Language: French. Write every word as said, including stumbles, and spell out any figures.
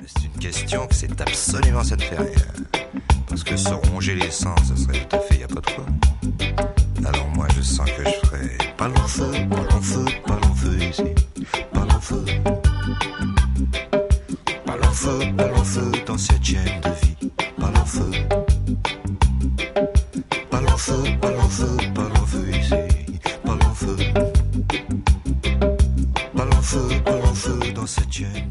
c'est une question que c'est absolument ça ne fait rien. Parce que se ronger les seins, ça serait tout à fait y a pas de quoi. Alors moi je sens que je ferais pas long feu, pas long feu, pas long feu ici. Pas long feu. Pas long feu, pas long feu dans cette chaîne de vie. Pas long feu. Pas long feu, pas long feu, pas long feu ici. Pas long feu. Pas long feu, pas long feu dans cette chaîne.